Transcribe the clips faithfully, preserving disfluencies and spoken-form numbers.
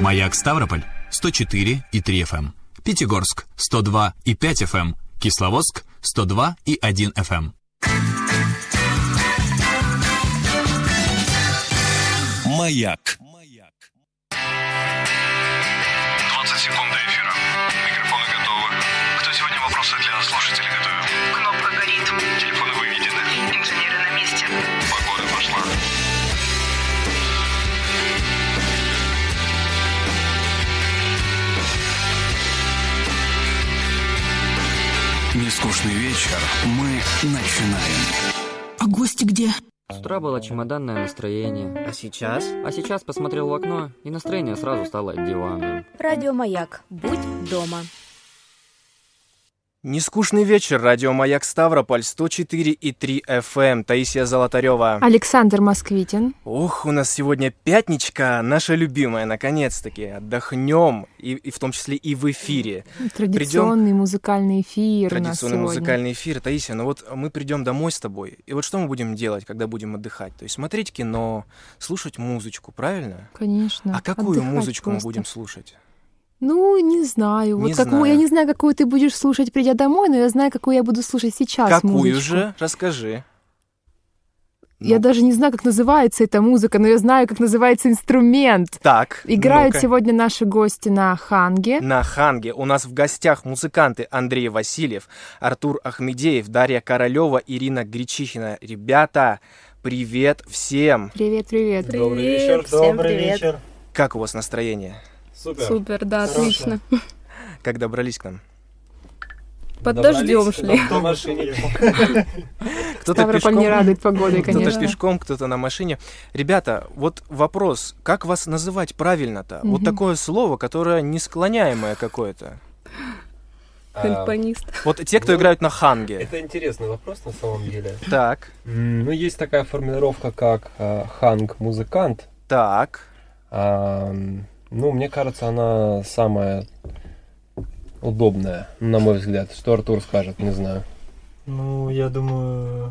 Маяк Ставрополь сто четыре и три эф эм, Пятигорск сто два и пять эф эм, Кисловодск сто два и один эф эм. Маяк. двадцать секунд до эфира. Микрофоны готовы. Кто сегодня вопросы для слушателей готовил? Кнопка горит. Телефоны выведены. Инженеры на месте. Погода пошла. Нескучный вечер. Мы начинаем. А гости где? С утра было чемоданное настроение. А сейчас? А сейчас посмотрел в окно, и настроение сразу стало диванным. Радио Маяк. Будь дома. Нескучный вечер. Радио Маяк Ставрополь сто четыре и три эф эм. Таисия Золотарева. Александр Москвитин. Ох, у нас сегодня пятничка, наша любимая, наконец-таки. Отдохнем, и, и в том числе и в эфире. Традиционный придем... музыкальный эфир Традиционный у нас сегодня. музыкальный эфир. Таисия, ну вот мы придем домой с тобой, и вот что мы будем делать, когда будем отдыхать? То есть смотреть кино, слушать музычку, правильно? Конечно. А какую Отдыхать музычку просто. мы будем слушать? Ну, не знаю. Не вот какую, знаю. Я не знаю, какую ты будешь слушать, придя домой, но я знаю, какую я буду слушать сейчас. Какую музычку. же? Расскажи. Я Ну. даже не знаю, как называется эта музыка, но я знаю, как называется инструмент. Так, Играют ну-ка. сегодня наши гости на ханге. На ханге у нас в гостях музыканты Андрей Васильев, Артур Ахмедеев, Дарья Королева, Ирина Гречихина. Ребята, привет всем! Привет, привет. Добрый вечер, Всем добрый привет. вечер. Как у вас настроение? Супер. Супер, да, Хорошо. отлично. Как добрались к нам? Под Добрались дождем шли. на машине. Кто-то Ставрополь пешком, не радует погодой, кто-то конечно. пешком, кто-то на машине. Ребята, вот вопрос, как вас называть правильно-то? Вот Мгм. такое слово, которое несклоняемое какое-то. Симфонист. Вот те, кто Ну, играют на ханге. Это интересный вопрос на самом деле. Так, М, Ну, есть такая формулировка, как э, ханг-музыкант. так. А, м, ну, мне кажется, она самая удобная, на мой взгляд. Что Артур скажет, не знаю. Ну, я думаю,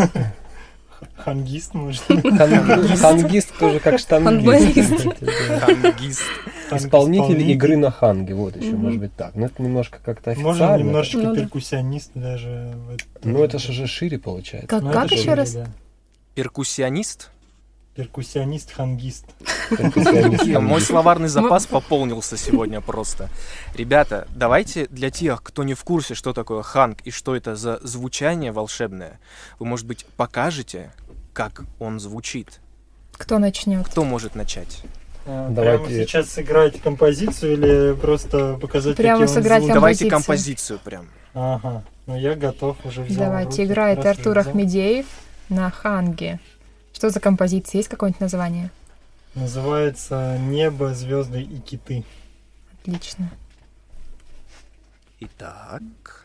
хангист, может. Хан- Хангист тоже как штангист. Да. Хангист. Исполнитель игры на ханге, вот еще, Мгм. может быть так. Но это немножко как-то Можно официально. немножечко Ну да. перкуссионист даже. в это- Ну, это же уже шире получается. Как, Ну, как это еще шире, раз? да. Перкуссионист? Перкуссионист, хангист. Перкуссионист, Мой хангист. словарный запас пополнился сегодня просто. Ребята, давайте для тех, кто не в курсе, что такое ханг и что это за звучание волшебное, вы, может быть, покажете, как он звучит. Кто начнет? Кто может начать? А, Давайте- Прямо сейчас сыграть композицию или просто показать, Прямо какие он сыграть звуки? Давайте Композицию. композицию прям. Ага, ну я готов, уже взял. в Давайте, руки, играет раз уже Артур взял. Ахмедеев на ханге. Что за композиция? Есть какое-нибудь название? Называется «Небо, звезды и киты». Отлично. Итак.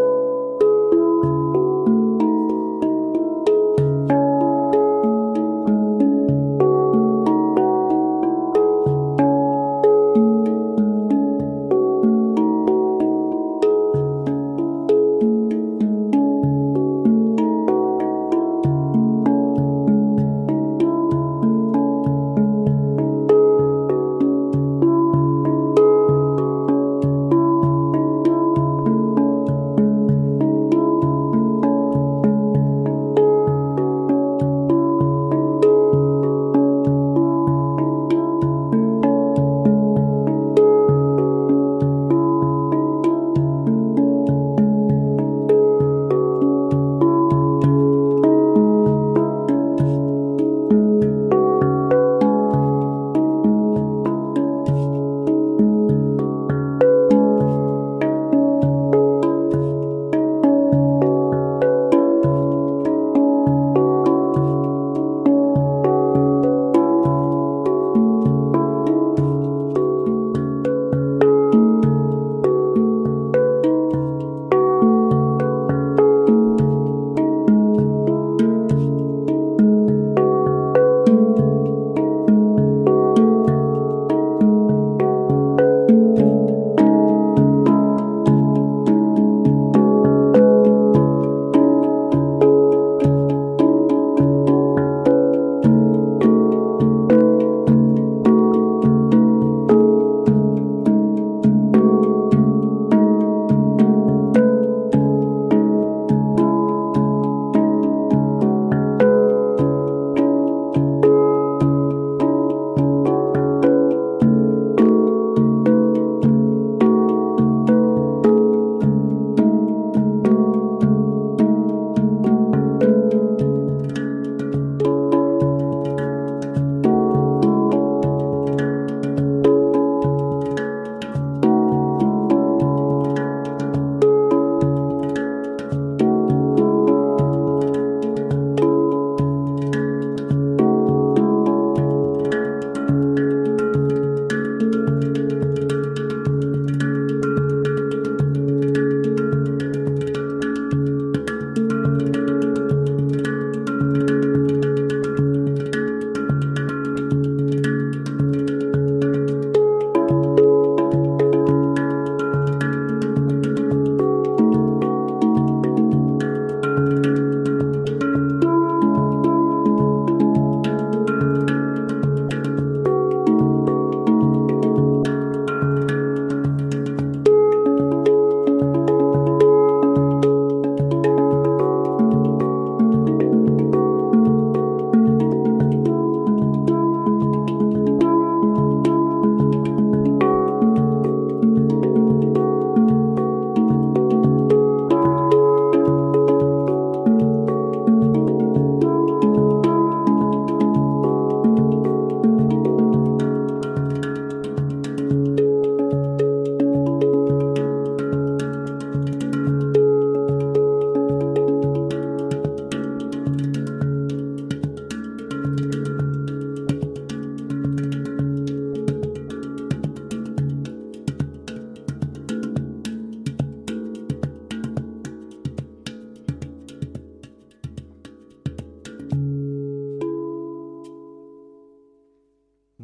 Thank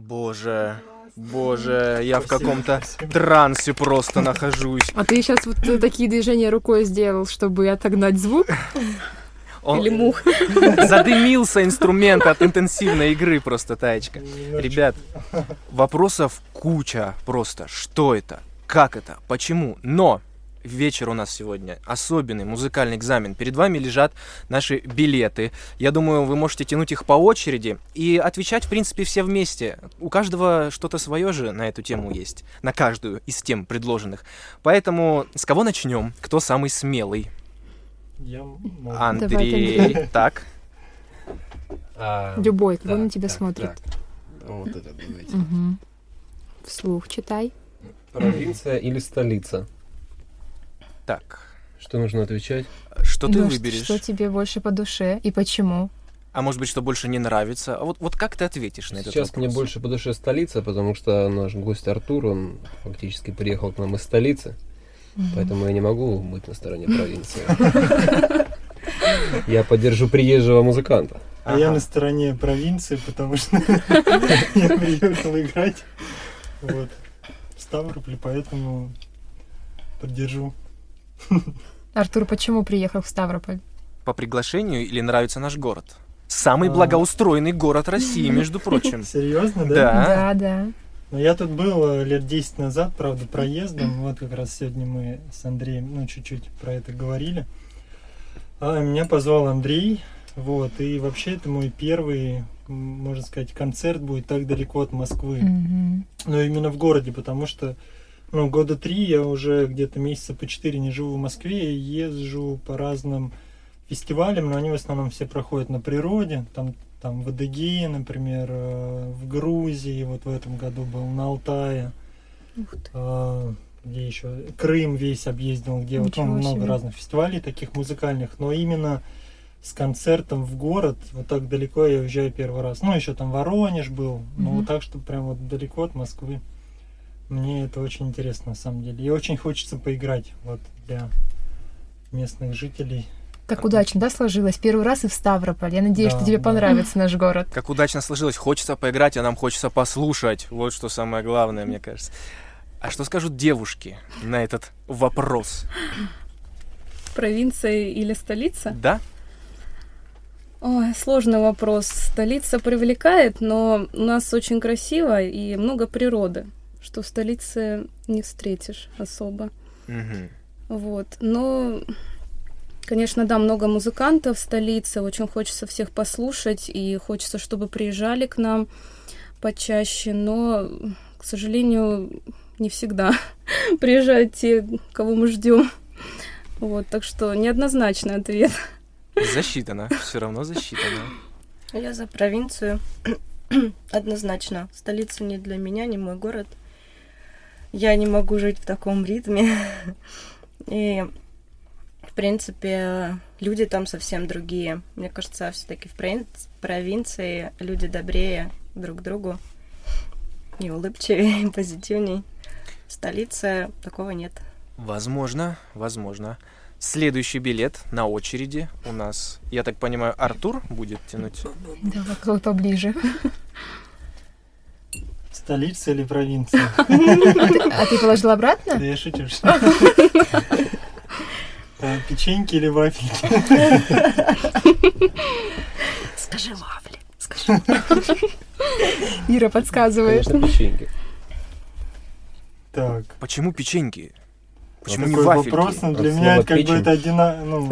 Боже, боже, я в каком-то трансе просто нахожусь. А ты сейчас вот такие движения рукой сделал, чтобы отогнать звук? Он Или мух? задымился инструмент от интенсивной игры просто, Таечка. Ребят, вопросов куча просто. Что это? Как это? Почему? Но вечер у нас сегодня особенный музыкальный экзамен. Перед вами лежат наши билеты. Я думаю, вы можете тянуть их по очереди и отвечать, в принципе, все вместе. У каждого что-то свое же на эту тему есть. На каждую из тем предложенных. Поэтому с кого начнем? Кто самый смелый? Я могу. Андрей. Давай, Андрей. Так. А, Любой, кто да, на тебя так, смотрит. так. Вот это давайте. Угу. Вслух читай. Провинция или столица? Так. Что нужно отвечать? Что ты Ну, выберешь? Что тебе больше по душе и почему? А может быть, что больше не нравится? А вот, вот как ты ответишь на этот Сейчас вопрос? мне больше по душе столица, потому что наш гость Артур, он фактически приехал к нам из столицы, поэтому я не могу быть на стороне провинции. Я поддержу приезжего музыканта. А я на стороне провинции, потому что я приехал играть вот, в Ставрополе, поэтому поддержу. Артур, почему приехал в Ставрополь? По приглашению или нравится наш город? Самый благоустроенный город России, между прочим. Серьезно, да? Да. Да, да. Ну, я тут был э, лет десять назад, правда, проездом. Вот как раз сегодня мы с Андреем, ну, чуть-чуть про это говорили. А меня позвал Андрей, вот, и вообще это мой первый, м, можно сказать, концерт будет так далеко от Москвы. Мгм. Но именно в городе, потому что, ну, года три я уже где-то месяца по четыре не живу в Москве и езжу по разным фестивалям, но они в основном все проходят на природе, там, там в Адыгее, например, э, в Грузии, вот в этом году был, на Алтае, Ух ты. э, где еще, Крым весь объездил, где вот ну, Ничего много себе. разных фестивалей таких музыкальных, но именно с концертом в город, вот так далеко я уезжаю первый раз. Ну, еще там Воронеж был, но Мгм. вот так, что прям вот далеко от Москвы. Мне это очень интересно, на самом деле. И очень хочется поиграть вот для местных жителей. Как удачно, да, сложилось? Первый раз и в Ставрополь. Я надеюсь, Да, что тебе да. понравится наш город. Как удачно сложилось. Хочется поиграть, а нам хочется послушать. Вот что самое главное, мне кажется. А что скажут девушки на этот вопрос? Провинция или столица? Да? Ой, сложный вопрос. Столица привлекает, но у нас очень красиво и много природы, что в столице не встретишь особо. Мгм. Вот. Но, конечно, да, много музыкантов в столице, очень хочется всех послушать, и хочется, чтобы приезжали к нам почаще, но, к сожалению, не всегда приезжают те, кого мы ждем. Вот, так что неоднозначный ответ. Засчитано. Все равно засчитано. Я за провинцию. Однозначно. Столица не для меня, не мой город. Я не могу жить в таком ритме. И, в принципе, люди там совсем другие. Мне кажется, все-таки в провин- провинции люди добрее друг к другу. И улыбчивее, и позитивней. В столице такого нет. Возможно, возможно. Следующий билет на очереди у нас, я так понимаю, Артур будет тянуть. Давай, кто поближе. Столица или провинция? А ты, а ты положил обратно? Да я шучу. что- А, Печеньки или вафельки? Скажи вафли. Скажи. Ира подсказывает. Конечно, печеньки. Так. Почему печеньки? Почему Вот не такой вафельки? вопрос, но От для слова меня это как бы печень. это одинаково, ну...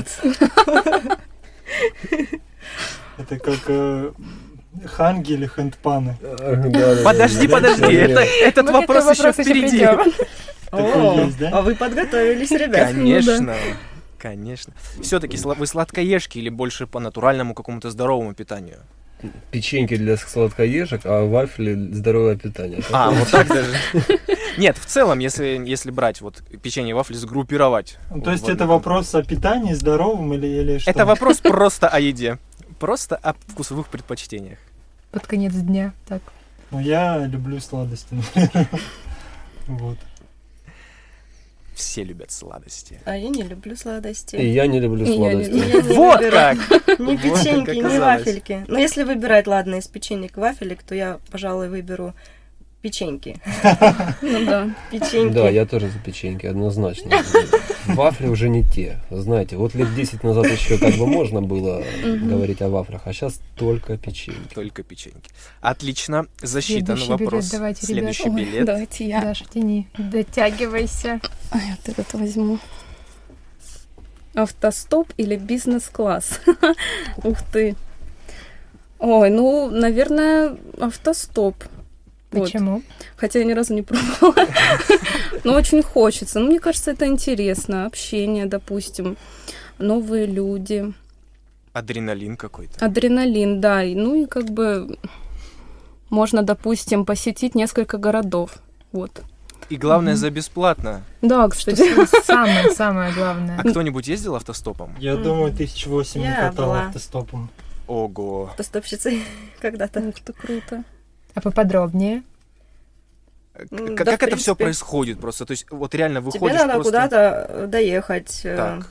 Это как э, ханги или хэндпаны. Подожди, подожди, это, этот Мы к этому вопрос еще вопросу еще впереди. придем. Такое есть, да? А вы подготовились, ребят. Конечно, конечно. Все-таки вы сладкоежки или больше по натуральному какому-то здоровому питанию? Печеньки для сладкоежек, а вафли здоровое питание. А, вот так даже. Нет, в целом, если, если брать вот печенье и вафли, сгруппировать. Ну, то есть в это одну- вопрос о питании здоровом или, или что? Это вопрос просто о еде. Просто о вкусовых предпочтениях. Под конец дня. Так. Ну, я люблю сладости, например. Вот. все любят сладости. А я не люблю сладости. И я не люблю И я не- сладости. я не Вот выберу как! Ни Вот как печеньки, ни оказалось. вафельки. Но если выбирать, ладно, из печенек и вафелек, то я, пожалуй, выберу печеньки. Ну да. Печеньки. Да, я тоже за печеньки, однозначно. Вафли уже не те. Знаете, вот лет десять назад еще как бы можно было Мгм. говорить о вафлях, а сейчас только печеньки. Только печеньки. Отлично. Засчитан Следующий вопрос. билет давайте, Следующий ребята. Ой, билет. Давайте я. Даша, тяни. Дотягивайся. А я вот этот возьму. Автостоп или бизнес-класс? Ух ты. Ой, ну, наверное, автостоп. Вот. Почему? Хотя я ни разу не пробовала. Но очень хочется. Ну, мне кажется, это интересно. Общение, допустим. Новые люди. Адреналин какой-то. Адреналин, да. И, ну и как бы можно, допустим, посетить несколько городов. Вот. И главное, за бесплатно. Да, Что кстати. самое-самое главное. А кто-нибудь ездил автостопом? Я думаю, тысяч восемь не Я катал была. автостопом. Ого. Автостопщицей когда-то. Ух ты, круто. А поподробнее? Ну, Как, да, как в это все принципе. происходит просто? То есть вот реально Тебе выходишь надо просто... куда-то доехать. э, Так.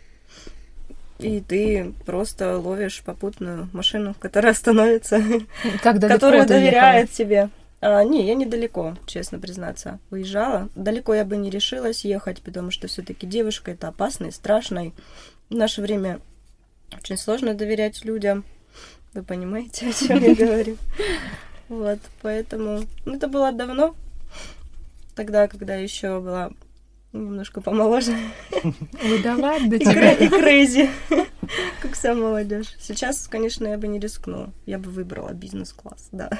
И ты просто ловишь попутную машину, которая остановится, Как далеко которая ты ехала? доверяет тебе. А, не, я недалеко, честно признаться, уезжала. Далеко я бы не решилась ехать, потому что все-таки девушка это опасно и страшно. И в наше время очень сложно доверять людям. Вы понимаете, о чем я говорю? Вот, поэтому ну, это было давно, тогда, когда еще была немножко помоложе. Ой, да ладно И тебе. кра- и крейзи, как вся молодежь. Сейчас, конечно, я бы не рискнула. Я бы выбрала бизнес-класс, да.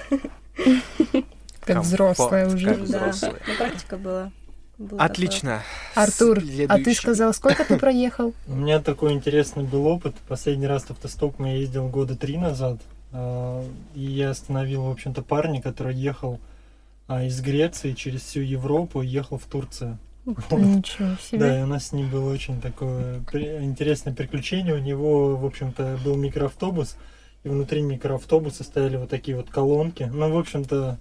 Как Комфорт, взрослая уже. как Да, взрослая. ну, практика была. Было Отлично. Артур, а ты Следующий. сказал, сколько ты проехал? У меня такой интересный был опыт. Последний раз автостопом я ездил года три назад. а, И я остановил, в общем-то, парня, который ехал а, из Греции через всю Европу и ехал в Турцию. Ух ты, ничего Да, и себе. у нас с ним было очень такое при- интересное приключение. У него, в общем-то, был микроавтобус, и внутри микроавтобуса стояли вот такие вот колонки. Ну, в общем-то,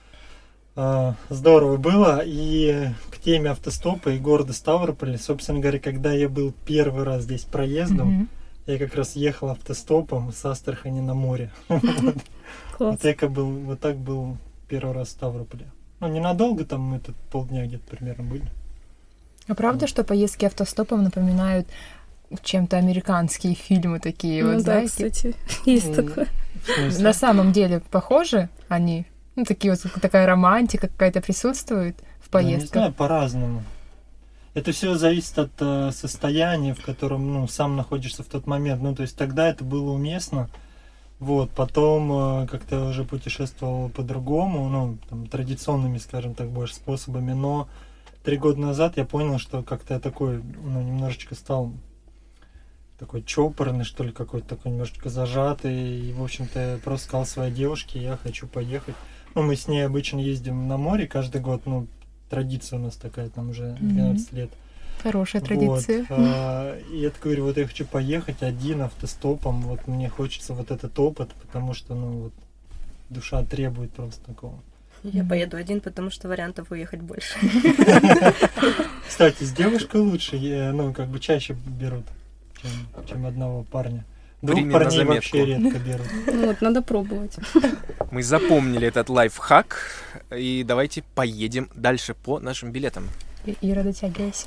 а, здорово было. И к теме автостопа и города Ставрополя, собственно говоря, когда я был первый раз здесь проездом, Мгм. я как раз ехал автостопом с Астрахани на море. Вот Класс. я как был, вот так был первый раз в Ставрополе. Ну, ненадолго, там мы тут полдня где-то примерно были. А правда, что поездки автостопом напоминают чем-то американские фильмы такие, Ну вот, да, знаете? кстати, есть М. такое. В смысле? На самом деле похожи они? Ну, такие вот, такая романтика какая-то присутствует в Ну, не поездках? знаю, по-разному. Это все зависит от э, состояния, в котором, ну, сам находишься в тот момент. Ну, то есть тогда это было уместно. Вот, потом э, как-то я уже путешествовал по-другому, ну, там, традиционными, скажем так, больше способами. Но три года назад я понял, что как-то я такой, ну, немножечко стал такой чопорный, что ли, какой-то такой немножечко зажатый. И, в общем-то, я просто сказал своей девушке, я хочу поехать. Ну, мы с ней обычно ездим на море каждый год, ну, традиция у нас такая, там уже двенадцать лет. Хорошая Вот, традиция. а, и я такой говорю, вот я хочу поехать один автостопом, вот мне хочется вот этот опыт, потому что, ну, вот, душа требует просто такого. Я поеду один, потому что вариантов уехать больше. Кстати, с девушкой лучше, я, ну, как бы чаще берут, чем, чем одного парня. Двух Примем на парней заметку. вообще редко берут. Ну вот, надо пробовать. Мы запомнили этот лайфхак. И давайте поедем дальше по нашим билетам. И- Ира, дотягивайся.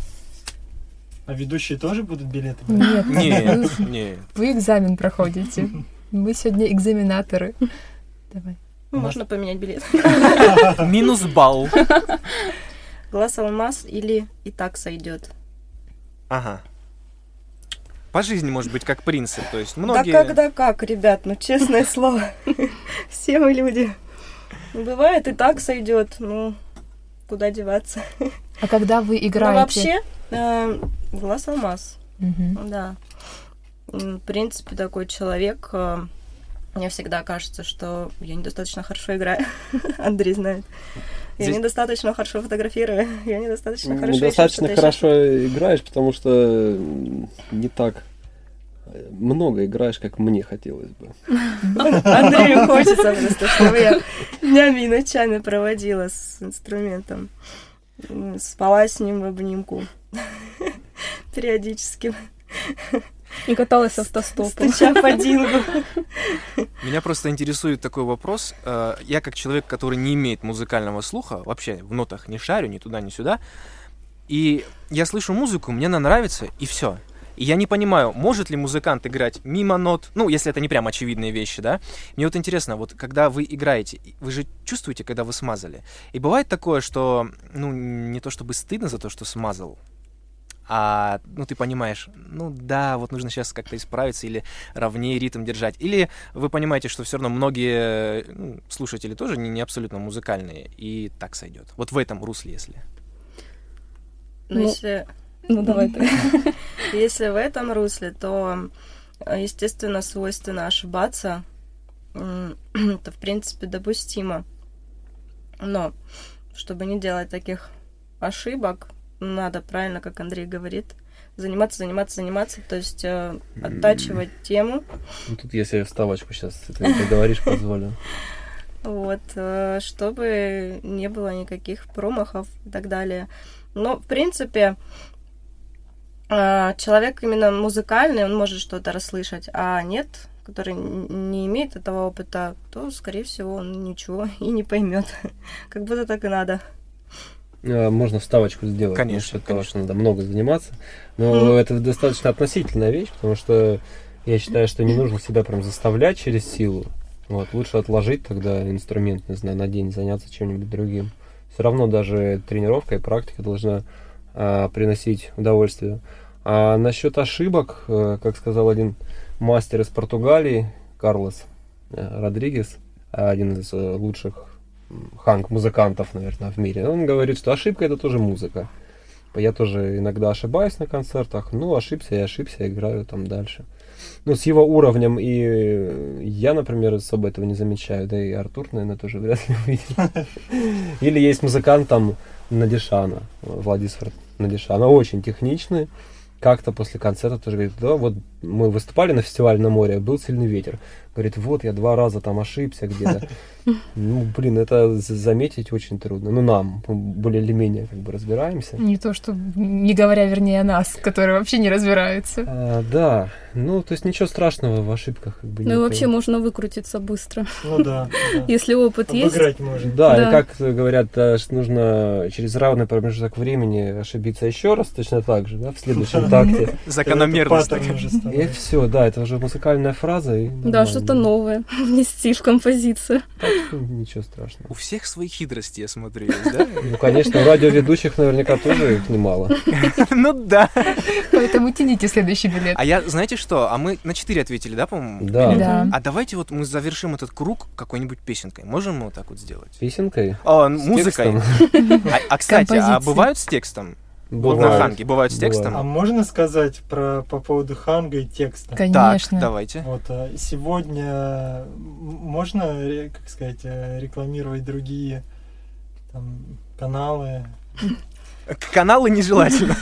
А ведущие тоже будут билеты брать? Нет, Нет, вы- нет. вы экзамен проходите. Мы сегодня экзаменаторы. Давай. Ну, можно поменять билет. Минус балл. Глаз алмаз или и так сойдет. Ага. По жизни, может быть, как принцип. То есть Да многие... когда как, ребят, ну честное слово. Все мы люди. Бывает и так сойдет, ну куда деваться. А когда вы Но играете... вообще, э, глаз алмаз. Мгм. Да. М, В принципе, такой человек. э, Мне всегда кажется, что я недостаточно хорошо играю. Андрей знает. Я Здесь- недостаточно хорошо фотографирую. Я недостаточно хорошо ещё Недостаточно что-то, ещё хорошо играешь, потому что м, не так э, много играешь, как мне хотелось бы. Андрею хочется просто, чтобы я днями и ночами проводила с инструментом. спала с ним в обнимку периодически. И каталась автостопом. Стуча по дингу. Меня просто интересует такой вопрос. Э, Я как человек, который не имеет музыкального слуха, вообще в нотах не шарю, ни туда, ни сюда, и я слышу музыку, мне она нравится, и все. И я не понимаю, может ли музыкант играть мимо нот, ну, если это не прям очевидные вещи, да? Мне вот интересно, вот когда вы играете, вы же чувствуете, когда вы смазали? И бывает такое, что, ну, не то чтобы стыдно за то, что смазал, а, ну, ты понимаешь, ну, да, вот нужно сейчас как-то исправиться или ровнее ритм держать. Или вы понимаете, что все равно многие ну, слушатели тоже не, не абсолютно музыкальные, и так сойдет. Вот в этом русле, если. Ну, Ну, если... Ну, давай ты. Если в этом русле, то, естественно, свойственно ошибаться. М, Это, в принципе, допустимо. Но, чтобы не делать таких ошибок, надо правильно, как Андрей говорит, заниматься, заниматься, заниматься, то есть э, оттачивать тему. Ну, тут если вставочку сейчас, если ты говоришь, позволю. Вот, э, чтобы не было никаких промахов и так далее. Но, в принципе, э, человек именно музыкальный, он может что-то расслышать, а нет, который н- не имеет этого опыта, то, скорее всего, он ничего и не поймет. Как будто так и надо. А, Можно вставочку сделать. Конечно, насчет того, что надо много заниматься. Но это достаточно относительная вещь, потому что я считаю, что не нужно себя прям заставлять через силу. Вот, лучше отложить тогда инструмент, не знаю, на день, заняться чем-нибудь другим. Все равно даже тренировка и практика должна а, приносить удовольствие. А насчет ошибок, а, как сказал один мастер из Португалии, Карлос а, Родригес, один из а, лучших ханг-музыкантов, наверное, в мире, он говорит, что ошибка — это тоже музыка. Я тоже иногда ошибаюсь на концертах, ну, ошибся и ошибся, играю там дальше. Ну, с его уровнем и я, например, особо этого не замечаю, да и Артур, наверное, тоже вряд ли увидит. Или есть музыкант там Надишана, Владислав Надишана, очень техничный. Как-то после концерта тоже говорит, да, вот мы выступали на фестивале на море, был сильный ветер. Говорит, вот я два раза там ошибся где-то. Ну, блин, это заметить очень трудно. Ну, нам, более или менее, как бы разбираемся. Не то, что, не говоря, вернее, о нас, которые вообще не разбираются. А, да, ну, то есть ничего страшного в ошибках. Как бы, Ну и нету. вообще можно выкрутиться быстро. Ну да. да. Если опыт есть. Обыграть можно. Да, Да. и как говорят, э, что нужно через равный промежуток времени ошибиться еще раз, точно так же, да, в следующем такте. Закономерность Это такая. паттерн уже И становится. все, да, это уже музыкальная фраза. И Да, нормально. что-то новое внести в композицию. Так что ничего страшного. У всех свои хитрости, я смотрю, есть, да? Ну, конечно, у радиоведущих наверняка тоже их немало. Ну да. Поэтому тяните следующий билет. А я, знаете что, а мы на четыре ответили, да, по-моему? Да. Да. А давайте вот мы завершим этот круг какой-нибудь песенкой. Можем мы вот так вот сделать? Песенкой? А, С музыкой. текстом? А, а, кстати, а Композиции. бывают с текстом? Вот на Бывает. ханге бывают с текстом? А можно сказать про по поводу ханга и текста? Конечно. Так, давайте. Вот а, сегодня м- можно, ре- как сказать, э, рекламировать другие там, каналы. Каналы нежелательно.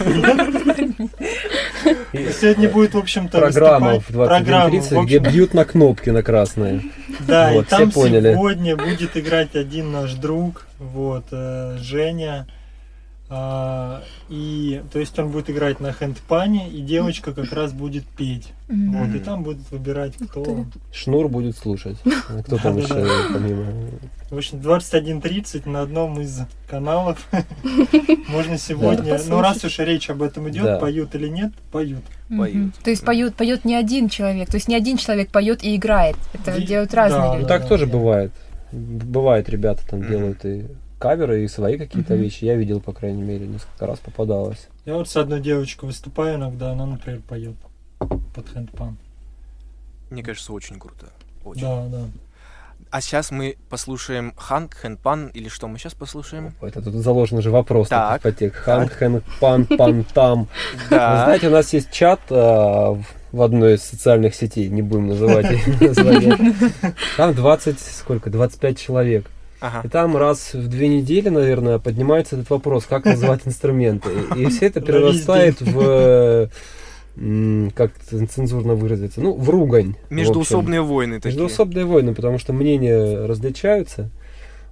И Сегодня будет, в общем-то, программа выступать- в двадцать один программа, тридцать, в где общем, бьют на кнопки на красные. Да, Вот, и там все поняли. сегодня будет играть один наш друг, вот, э, Женя. А, и, то есть он будет играть на хэндпане, и девочка как раз будет петь. Мгм. Вот, и там будут выбирать, кто. Шнур будет слушать. А кто там еще Да-да-да. помимо? В общем, двадцать один тридцать на одном из каналов. Можно сегодня. Да. Ну, раз уж речь об этом идет, Да. поют или нет, поют. Мгм. То есть поют, поет не один человек, то есть не один человек поет и играет. Это И- делают разные да, Ну люди. так да, тоже да. бывает. Бывает, ребята там Мгм. делают и каверы, и свои какие-то Мгм. вещи. Я видел, по крайней мере, несколько раз попадалось. Я вот с одной девочкой выступаю иногда, она, например, поет под хэндпан. Мне кажется, очень круто. Очень. Да, да. А сейчас мы послушаем ханг, хэндпан, или что мы сейчас послушаем? Это тут заложен же вопрос. Так. такой подтекст. Ханг, хэн, пан, пан, там. Вы Да. знаете, у нас есть чат а, в- в одной из социальных сетей, не будем называть название. Там двадцать, сколько, двадцать пять человек. Ага. И там раз в две недели, наверное, поднимается этот вопрос, как называть инструменты. И, и все это На перерастает в, м, как цензурно выразиться, ну, в ругань. в общем. Междуусобные войны такие. Междуусобные войны, потому что мнения различаются.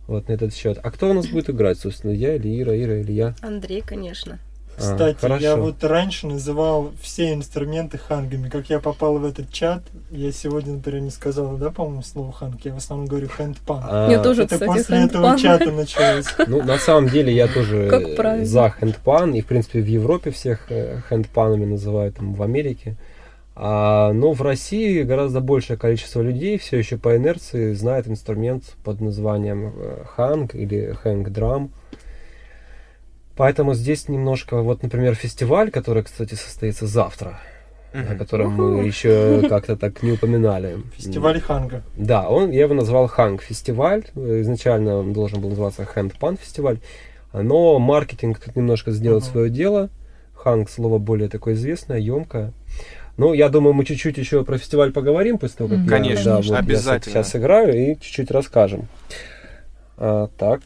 Вот на этот счет. А кто у нас будет играть, собственно, я или Ира, Ира или я? Андрей, конечно. Кстати, а, я вот раньше называл все инструменты хангами. Как я попал в этот чат, я сегодня, например, не сказала, да, по-моему, слово ханг. Я в основном говорю хэндпан. А, я тоже, Это кстати, после хэндпан. этого чата началось. Ну, на самом деле, я тоже Как правильно. за хэндпан. И, в принципе, в Европе всех э, хэндпанами называют, там, в Америке. А, но в России гораздо большее количество людей все еще по инерции знает инструмент под названием э, ханг или хэнг-драм. Поэтому здесь немножко, вот, например, фестиваль, который, кстати, состоится завтра, mm-hmm. о котором мы еще как-то так не упоминали. Фестиваль ханга. Да, он, я его назвал ханг-фестиваль. Изначально он должен был называться хэндпан-фестиваль. Но маркетинг тут немножко сделал uh-huh. свое дело. Ханг, слово более такое известное, емкое. Ну, я думаю, мы чуть-чуть еще про фестиваль поговорим после того, как mm-hmm. Конечно, я, да, вот обязательно. Я сейчас сыграю и чуть-чуть расскажем. А, так...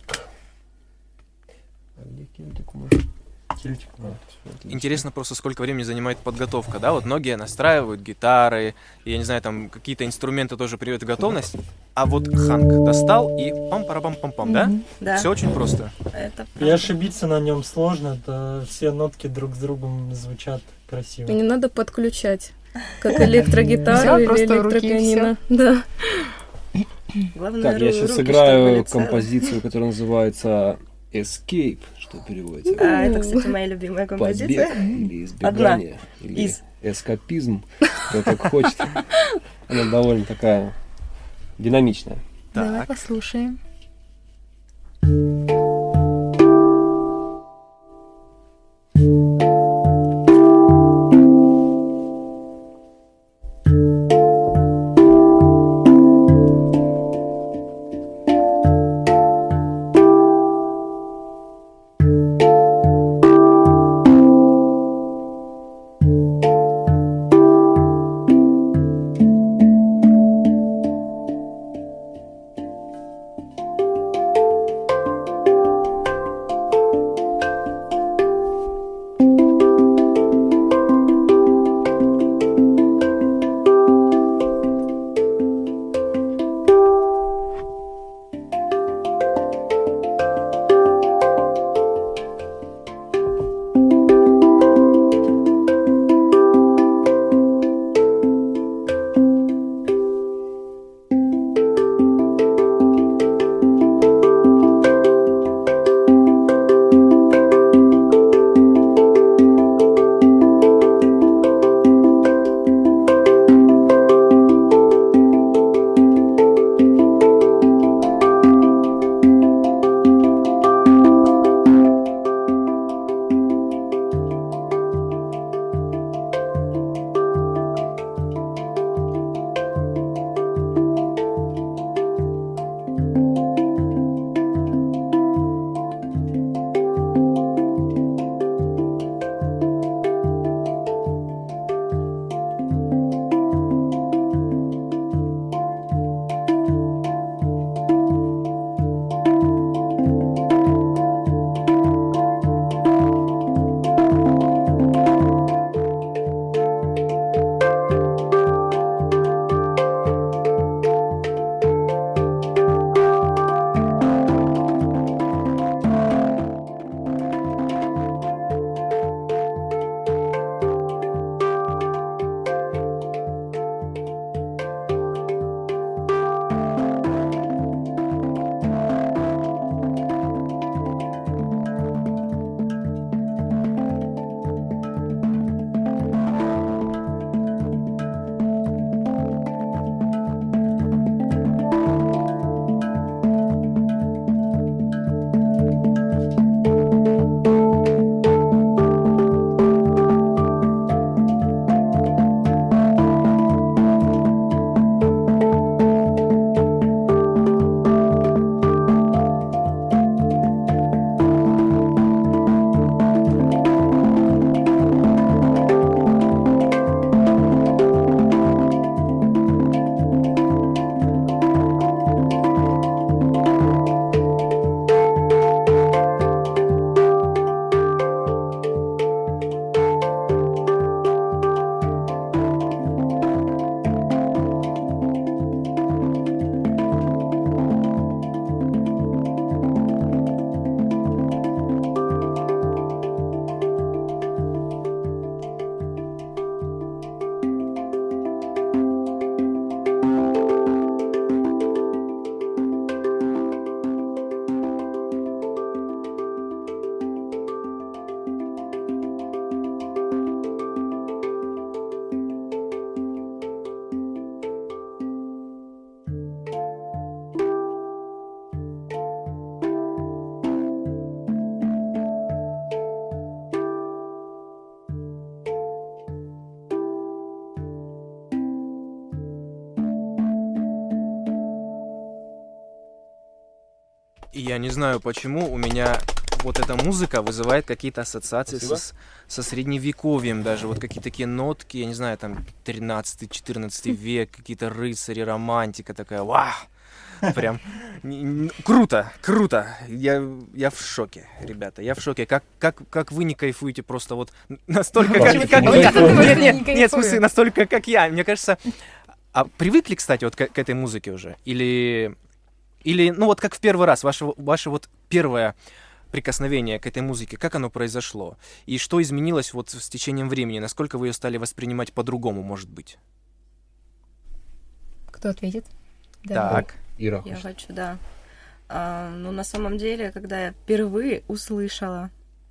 Интересно просто, сколько времени занимает подготовка, да? Вот многие настраивают гитары, я не знаю, там какие-то инструменты тоже приводят в готовность, а вот ханг достал и пам-парабам-пам-пам, mm-hmm. да? Да. Все очень просто. Это и ошибиться на нем сложно, то все нотки друг с другом звучат красиво. И не надо подключать, как электрогитару или электропианино. Да. Главное, так, я сейчас руки, сыграю композицию, которая называется Escape, что переводится. А, это, кстати, моя любимая композиция. Побег или избегание, Одна или из. эскапизм, кто как хочет. Она довольно такая динамичная. Давай послушаем. И я не знаю почему, у меня вот эта музыка вызывает какие-то ассоциации со, со средневековьем даже. Вот какие-то такие нотки, я не знаю, там тринадцатый-четырнадцатый век, какие-то рыцари, романтика такая. Вау! Прям круто, круто. Я, я в шоке, ребята, я в шоке. Как, как, как вы не кайфуете просто вот настолько, как, как вы. Нет, нет, нет, в смысле, настолько, как я. Мне кажется, а привыкли, кстати, вот к, к этой музыке уже? Или... Или, ну вот как в первый раз, ваше, ваше вот первое прикосновение к этой музыке, как оно произошло? И что изменилось вот с течением времени? Насколько вы ее стали воспринимать по-другому, может быть? Кто ответит? Да. Так. Ира. Я хочу, да. А, ну, на самом деле, когда я впервые услышала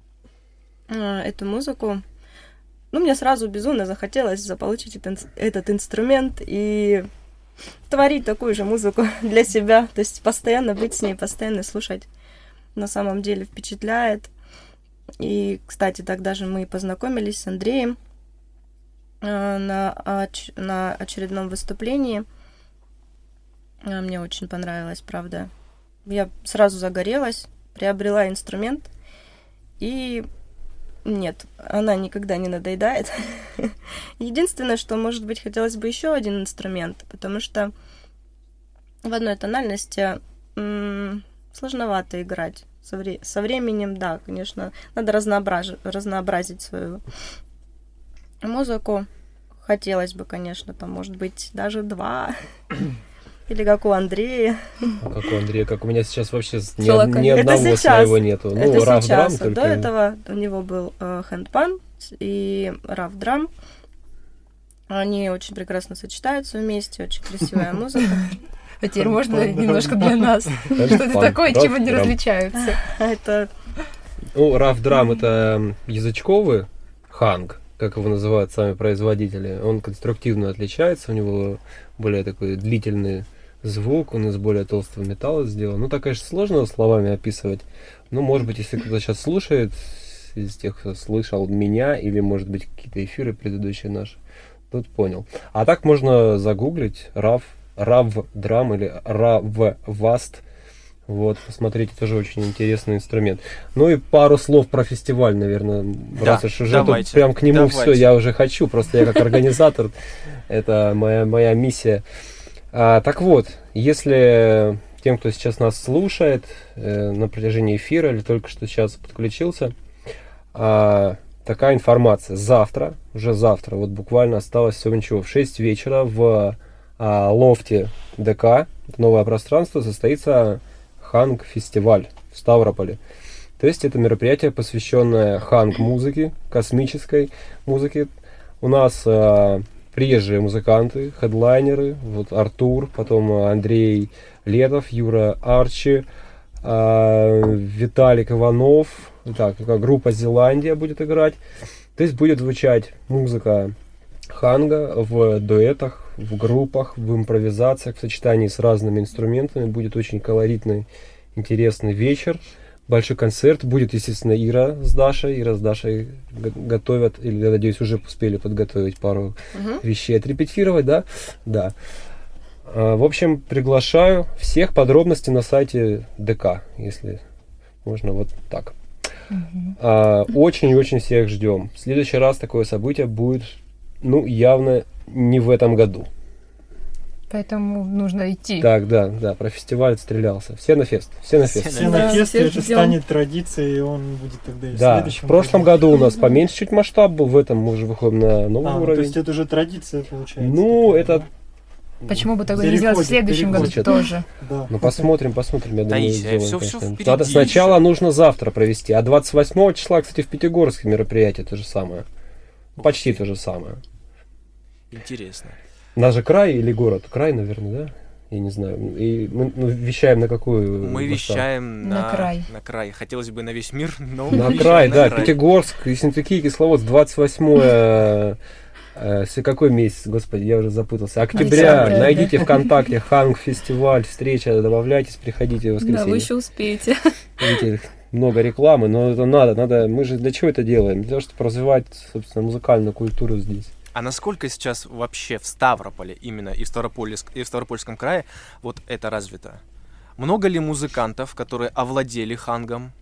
а, эту музыку, ну, мне сразу безумно захотелось заполучить этот, этот инструмент и... творить такую же музыку для себя, то есть постоянно быть с ней, постоянно слушать, на самом деле впечатляет. И, кстати, тогда же мы познакомились с Андреем э, на, оч- на очередном выступлении. Э, мне очень понравилось, правда. Я сразу загорелась, приобрела инструмент, и нет, она никогда не надоедает. Единственное, что, может быть, хотелось бы еще один инструмент, потому что в одной тональности м- сложновато играть. Со, вре- со временем, да, конечно, надо разноображ- разнообразить свою музыку. Хотелось бы, конечно, там, может быть, даже два. Или как у Андрея. А как у Андрея, как у меня сейчас вообще ни, Солока. ни одного сейчас, своего нету. Ну, это Раф сейчас. Драм До только... этого у него был э, хэндпан и Раф Драм. Они очень прекрасно сочетаются вместе, очень красивая музыка. А теперь можно немножко для нас? Что это такое, чем они различаются? Это... Ну, Раф Драм — это язычковый ханг, как его называют сами производители. Он конструктивно отличается, у него более такой длительный звук, он из более толстого металла сделан. Ну, так, конечно, сложно словами описывать. Ну, может быть, если кто-то сейчас слушает, из тех, кто слышал меня, или, может быть, какие-то эфиры предыдущие наши, тут понял. А так можно загуглить Раф, Рав Драм или Рав Васт. Вот, посмотрите, тоже очень интересный инструмент. Ну и пару слов про фестиваль, наверное. Да, раз уж уже давайте, тут прям к нему давайте. все, я уже хочу, просто я как организатор, это моя, моя миссия. А, так вот, если тем, кто сейчас нас слушает э, на протяжении эфира или только что сейчас подключился, а, такая информация. Завтра, уже завтра, вот буквально осталось всего ничего, в шесть вечера в а, лофте ДК, новое пространство, состоится Ханг-фестиваль в Ставрополе. То есть это мероприятие, посвященное ханг-музыке, космической музыке. У нас а, приезжие музыканты, хедлайнеры, вот Артур, потом Андрей Летов, Юра Арчи, а, Виталик Иванов, так, группа Зеландия будет играть. То есть будет звучать музыка ханга в дуэтах, в группах, в импровизациях, в сочетании с разными инструментами. Будет очень колоритный, интересный вечер. Большой концерт. Будет, естественно, Ира с Дашей. Ира с Дашей г- готовят, или, я надеюсь, уже успели подготовить пару uh-huh. вещей, отрепетировать, да? Да. А, в общем, приглашаю всех. Подробности на сайте ДК, если можно вот так. Uh-huh. А, очень-очень всех ждем. В следующий раз такое событие будет, ну, явно не в этом году. Поэтому нужно идти. Так, да, да, про фестиваль отстрелялся. Все на фест, все на фест. Все на фест, это станет традицией, и он будет тогда и в да, следующем в прошлом году у нас поменьше чуть масштаб был, в этом мы уже выходим на новый а, уровень. То есть это уже традиция получается? Ну, это... Почему бы тогда не сделать в следующем году тоже? Да. Ну, посмотрим, посмотрим, я думаю, Таисия, сделаем, всё- всё впереди Надо, сначала ещё. нужно завтра провести, а двадцать восьмого числа, кстати, в Пятигорске мероприятие то же самое. Почти то же самое. Интересно. Наш же край или город? Край, наверное, да? Я не знаю. И мы ну, вещаем на какую? Мы вещаем на, на край. На край. Хотелось бы на весь мир, но на мы край, на да. край. Пятигорск, Ессентуки, Кисловодск, двадцать восьмое э, какой месяц, господи, я уже запутался. Октября. Октября, Найдите ВКонтакте Ханг фестиваль, встреча, добавляйтесь, приходите в воскресенье. Да, вы еще успеете. Видите, много рекламы, но это надо, надо. Мы же для чего это делаем? Для того, чтобы развивать, собственно, музыкальную культуру здесь. А насколько сейчас вообще в Ставрополе, именно и в, Ставропольск, и в Ставропольском крае, вот это развито? Много ли музыкантов, которые овладели хангом?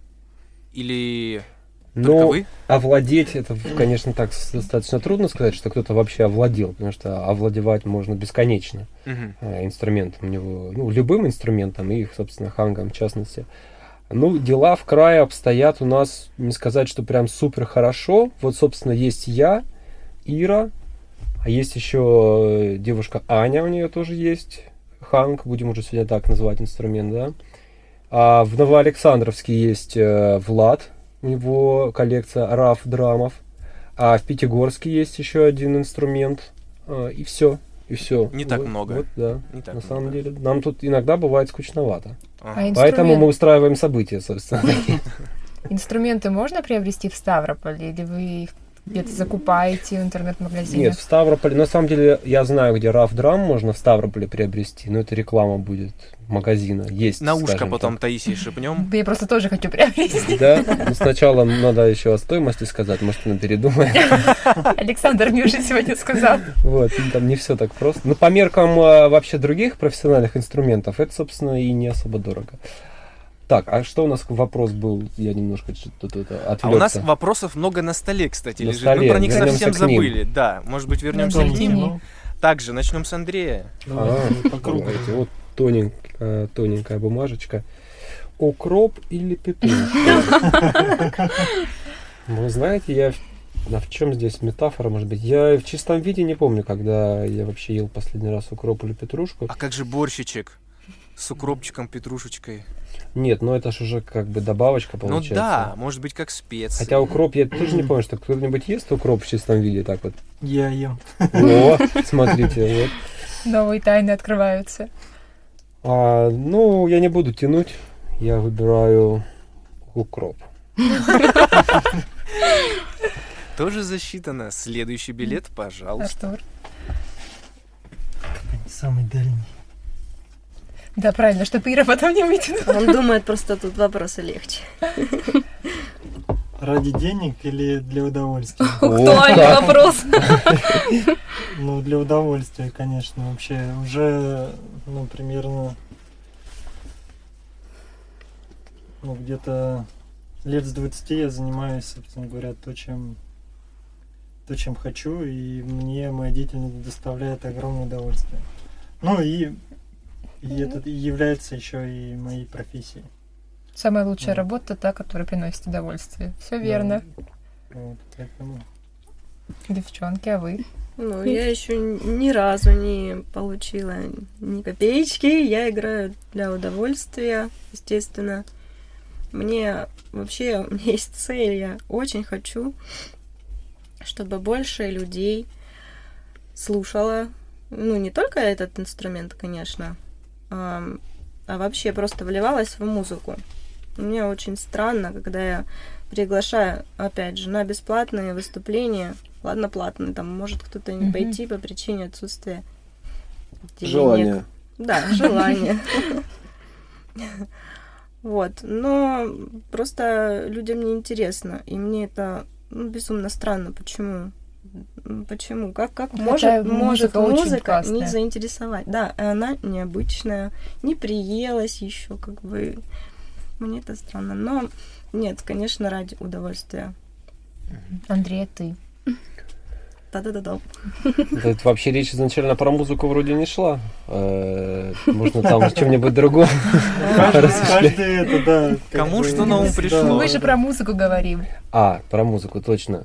Или только Но вы? овладеть, это, конечно, так с- достаточно трудно сказать, что кто-то вообще овладел, потому что овладевать можно бесконечно Мгм. э, инструментом у него, ну, любым инструментом, и, собственно, хангом в частности. Ну, дела в крае обстоят у нас, не сказать, что прям супер хорошо. Вот, собственно, есть я, Ира, а есть еще девушка Аня, у нее тоже есть ханг, будем уже сегодня так называть инструмент, да. А в Новоалександровске есть э, Влад, у него коллекция раф драмов, а в Пятигорске есть еще один инструмент, э, и все, и все. Не так Вот, много. Вот, да. Не так На много. самом деле, нам тут иногда бывает скучновато. А Поэтому инструмент- мы устраиваем события, собственно. Инструменты можно приобрести в Ставрополе, или вы их где-то закупаете в интернет-магазине? Нет, в Ставрополе, на самом деле, я знаю, где раф драм можно в Ставрополе приобрести, но это реклама будет магазина. Есть, На ушко скажем потом так. Таисии шепнем. Да я просто тоже хочу приобрести. Да, ну, сначала надо еще о стоимости сказать, может, она передумает. Александр мне уже сегодня сказал. Вот, и там не все так просто. Но по меркам а, вообще других профессиональных инструментов, это, собственно, и не особо дорого. Так, а что у нас вопрос был? Я немножко что-то тут отвлекся. А у нас вопросов много на столе, кстати, На лежит. столе. Мы про них Вернемся совсем к ним. забыли. Да, может быть, вернемся Ну, к ним. извини. Также начнем с Андрея. А, давайте, вот тоненькая, тоненькая бумажечка. Укроп или петрушка? Вы знаете, я... А в чем здесь метафора, может быть? Я в чистом виде не помню, когда я вообще ел последний раз укроп или петрушку. А как же борщичек с укропчиком, петрушечкой? Нет, ну это ж уже как бы добавочка получается. Ну да, может быть, как специя. Хотя укроп, я тоже не помню, что кто-нибудь ест укроп в чистом виде, так вот. Я ем. О, смотрите, вот. Новые тайны открываются. А, ну, я не буду тянуть, я выбираю укроп. Тоже засчитано. Следующий билет, пожалуйста. Артур. Самый дальний. Да, правильно, чтобы Ира потом не вытянула. Он думает, просто тут вопросы легче. Ради денег или для удовольствия? Актуальный вопрос. Ну, для удовольствия, конечно. Вообще, уже, ну, примерно, ну, где-то лет с двадцати я занимаюсь, собственно говоря, то, чем, то, чем хочу, и мне моя деятельность доставляет огромное удовольствие. Ну, и, и это и является еще и моей профессией. Самая лучшая Да. работа та, которая приносит удовольствие. Все верно. Вот, поэтому... Девчонки, а вы? Ну, я еще ни разу не получила ни копеечки. Я играю для удовольствия, естественно. Мне вообще, у меня есть цель. Я очень хочу, чтобы больше людей слушало, ну, не только этот инструмент, конечно, а, а вообще просто вливалась в музыку. Мне очень странно, когда я приглашаю, опять же, на бесплатные выступления. Ладно, платные, там может кто-то не Мгм. пойти по причине отсутствия денег. Желание. Да, желание. Вот, но просто людям не интересно, и мне это ну, безумно странно. Почему? М, Почему? Как, как Хотя может, музыка может очень музыка не классная. заинтересовать? Да, и она необычная, не приелась еще, как бы. Мне это странно. Но нет, конечно, ради удовольствия. Андрей, а ты? Да-да-да-да. Да, это вообще речь изначально про музыку вроде не шла. Э, Можно там о чем-нибудь другом размышлять. Каждый это, да. как Кому бы, что на ум да, пришло. Мы же про музыку говорим. А, про музыку, точно.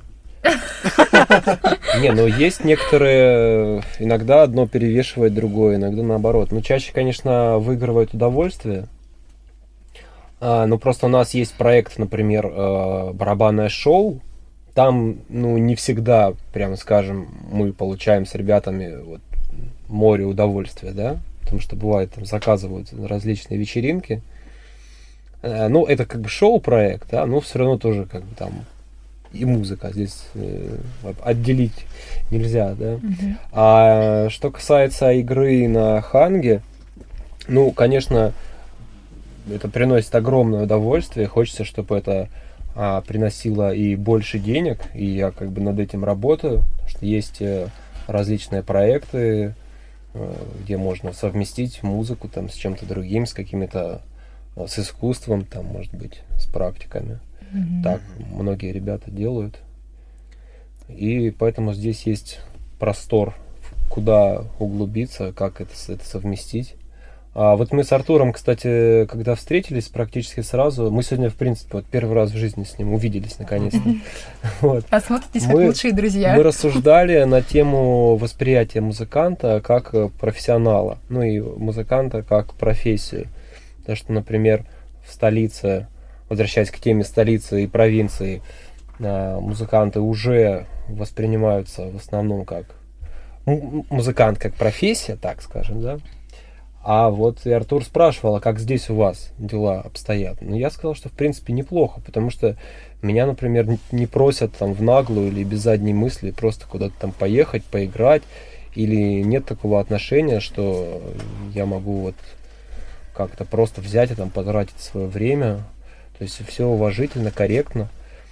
Не, ну есть некоторые, иногда одно перевешивает другое, иногда наоборот. Но чаще, конечно, выигрывает удовольствие. А, ну просто у нас есть проект, например, э, барабанное шоу. Там, ну, не всегда, прямо скажем, мы получаем с ребятами вот, море удовольствия, да? Потому что бывает, там заказывают различные вечеринки. Э, ну, это как бы шоу-проект, да, но все равно тоже как бы там и музыка здесь э, отделить нельзя, да. Мгм. А что касается игры на ханге, ну, конечно, это приносит огромное удовольствие. Хочется, чтобы это а, приносило и больше денег, и я как бы над этим работаю, потому что есть э, различные проекты, где можно совместить музыку там с чем-то другим, с какими-то, с искусством, там, может быть, с практиками. Mm-hmm. Так многие ребята делают. И поэтому здесь есть простор, куда углубиться, как это, это совместить. А вот мы с Артуром, кстати, когда встретились практически сразу, мы сегодня, в принципе, вот первый раз в жизни с ним увиделись наконец-то. Вот. А смотритесь как лучшие друзья. Мы рассуждали на тему восприятия музыканта как профессионала, ну и музыканта как профессию. Потому что, например, в столице, возвращаясь к теме столицы и провинции, музыканты уже воспринимаются в основном как музыкант как профессия, так скажем, да. А вот и Артур спрашивал, а как здесь у вас дела обстоят? Ну, я сказал, что в принципе неплохо, потому что меня, например, не просят там в наглую или без задней мысли просто куда-то там поехать, поиграть, или нет такого отношения, что я могу вот как-то просто взять и там потратить свое время. То есть все уважительно, корректно.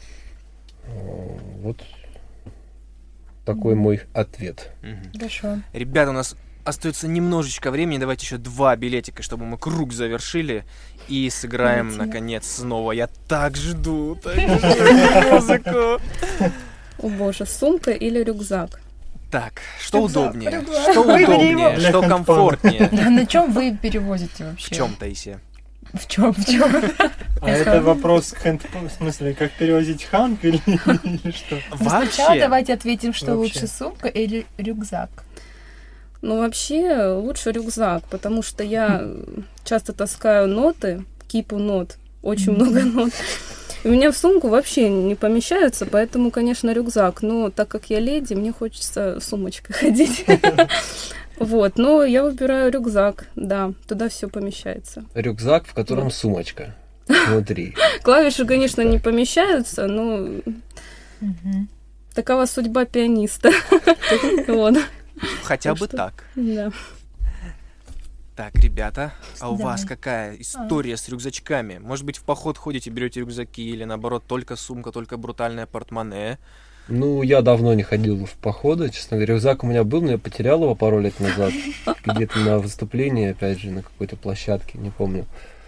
Вот такой мой ответ. Хорошо. Ребята, у нас остается немножечко времени. Давайте еще два билетика, чтобы мы круг завершили. И сыграем, Давайте. наконец, снова. Я так жду, так жду музыку. О боже, сумка или рюкзак? Так, что рюкзак, удобнее? Рюкзак. Что удобнее? Что комфортнее? На чем вы перевозите вообще? В чем, Таисия? В чем, в чем? А это вопрос к хэндпону, в смысле, как перевозить ханг или, или что? Сначала давайте ответим, что лучше сумка или рюкзак. Ну, вообще, лучше рюкзак, потому что я часто таскаю ноты, кипу нот, очень много нот. У меня в сумку вообще не помещаются, поэтому, конечно, рюкзак. Но так как я леди, мне хочется сумочкой ходить. Вот, но я выбираю рюкзак, да, туда все помещается. Рюкзак, в котором сумочка внутри. Клавиши, конечно, не помещаются, но такова судьба пианиста. Вот. Хотя бы так. Да. Так, ребята, а у Давай. вас какая история а. с рюкзачками? Может быть, в поход ходите, берете рюкзаки, или наоборот, только сумка, только брутальное портмоне? Ну, я давно не ходил в походы, честно говоря. Рюкзак у меня был, но я потерял его пару лет назад. Где-то на выступлении, опять же, на какой-то площадке, не помню.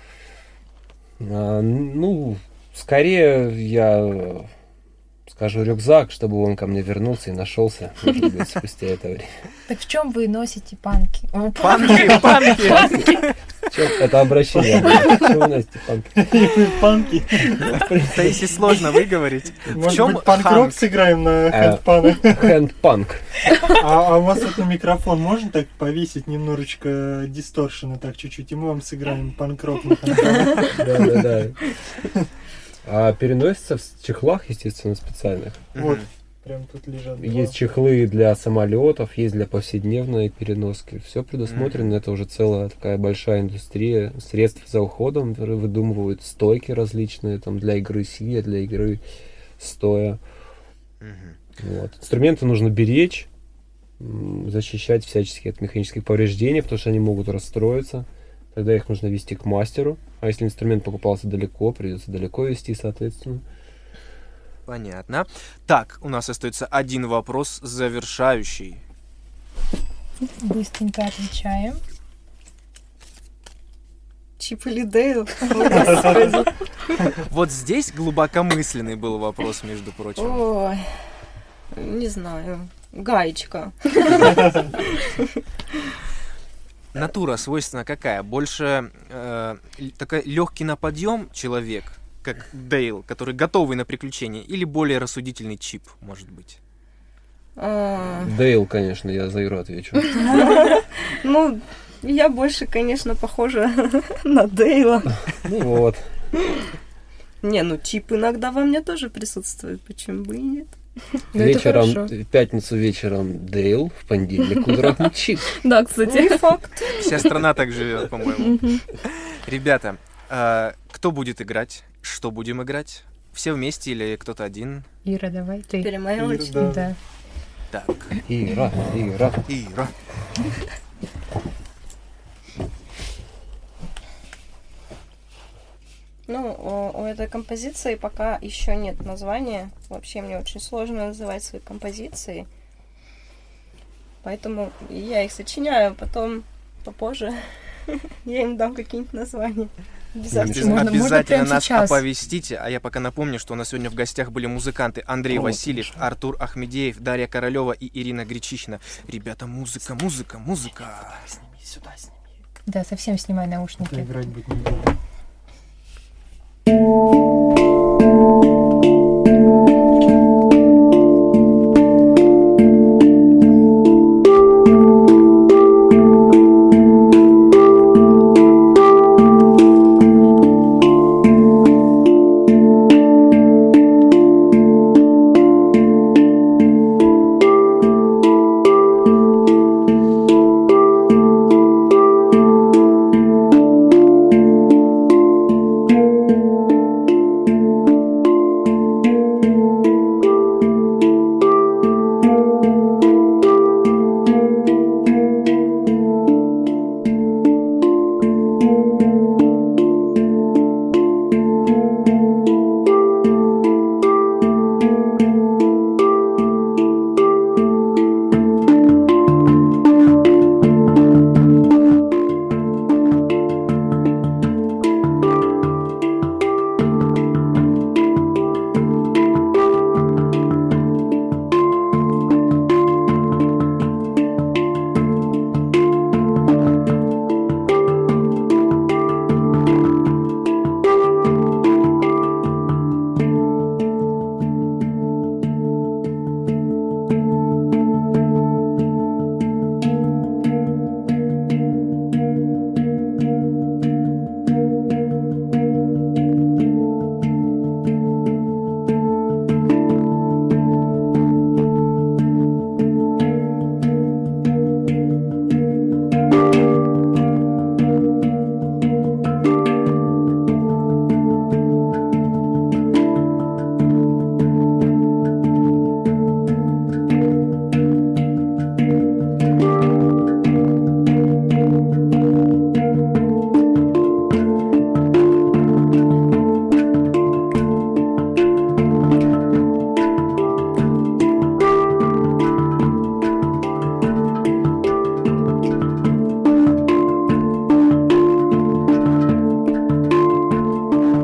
А, ну, скорее я скажу рюкзак, чтобы он ко мне вернулся и нашелся, может быть, спустя это время. Так в чем вы носите панки? Панки, панки! Это обращение. В чем вы носите панки? Панки. Таисии сложно выговорить. Может быть, панк-рок сыграем на хэндпаны? Хэндпанк. А у вас вот на микрофон можно так повесить немножечко дисторшена, так чуть-чуть, и мы вам сыграем панк-рок на хэндпаны? Да-да-да. А переносится в чехлах, естественно, специальных. Вот, прям тут лежат. Есть чехлы для самолетов, есть для повседневной переноски. Все предусмотрено, mm-hmm. это уже целая такая большая индустрия. Средств за уходом выдумывают стойки различные там, для игры сидя, для игры стоя. Mm-hmm. Вот. Инструменты нужно беречь, защищать всячески от механических повреждений, потому что они могут расстроиться. Тогда их нужно везти к мастеру. А если инструмент покупался далеко, придется далеко везти, соответственно. Понятно. Так, у нас остается один вопрос завершающий. Быстренько отвечаем. Чип или Дейл? Вот здесь глубокомысленный был вопрос, между прочим. Ой, не знаю. Гаечка. Натура свойственна какая? Больше э, такой легкий на подъем человек, как Дейл, который готовый на приключения, или более рассудительный Чип, может быть? Дейл, конечно, я за Иру отвечу. Ну, я больше, конечно, похожа на Дейла. Ну вот. Не, ну Чип иногда во мне тоже присутствует, почему бы и нет. Вечером, в пятницу вечером Дейл, в понедельник утром Чип. Да, кстати. Не факт. Вся страна так живет, по-моему. Ребята, кто будет играть? Что будем играть? Все вместе или кто-то один? Ира, давай ты. Теперь моя очередь. Да. Так. Ира, Ира. Ира. Ну, у, у этой композиции пока еще нет названия. Вообще мне очень сложно называть свои композиции. Поэтому я их сочиняю, потом попозже я им дам какие-нибудь названия. Обязательно, можно, обязательно можно нас сейчас оповестите. А я пока напомню, что у нас сегодня в гостях были музыканты Андрей О, Васильев, конечно. Артур Ахмедеев, Дарья Королева и Ирина Гречишина. Ребята, музыка, музыка, музыка. Сюда сними, сюда сними. Да, совсем снимай наушники. Это играть будет не буду.